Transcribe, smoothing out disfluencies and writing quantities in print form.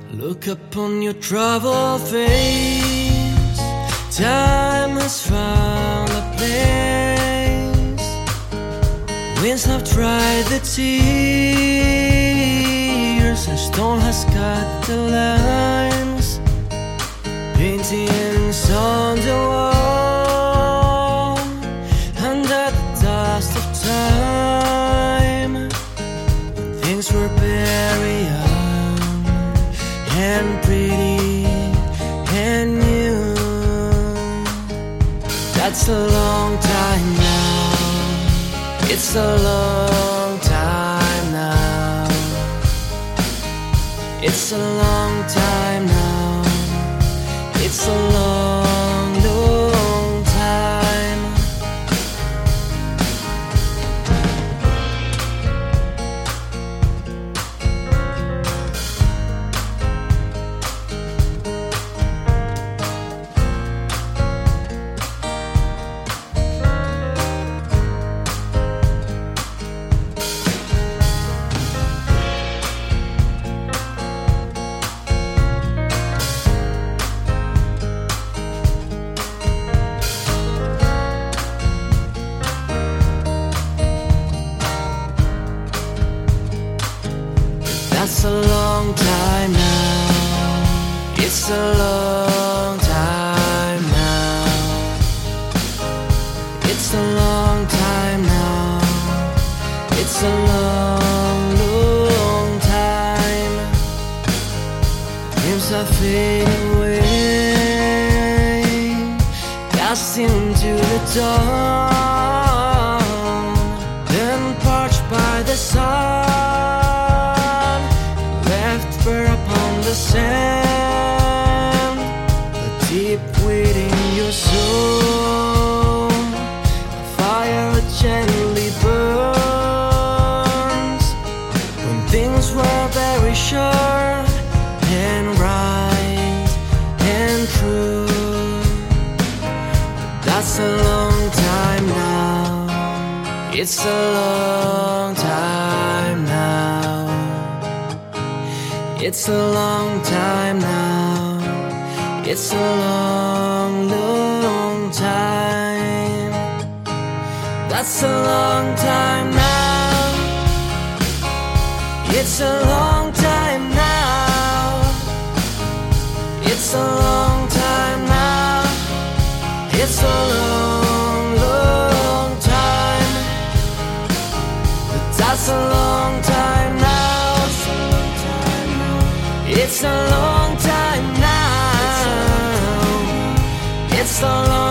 Look upon your troubled face. Time has found a place. Winds have dried the tears, and stone has cut the lines, paintings on the wall under the dust of time. Things were very young and pretty and new. That's a long time now. It's a long time now. It's a long time now. It's a long, long time. That's a long time now. It's a long time now. It's a long time now. It's a long, long time. Dreams are fading away, cast into the dawn, then parched by the sun, upon the sand, a deep within your soul, a fire gently burns. When things were very sure and right and true. That's a long time now. It's a long time now. It's a long time now. It's a long, long time. That's a long time now. It's a long time now. It's a long time now. It's a long, long time. But that's a long time now. It's a long time now. It's a long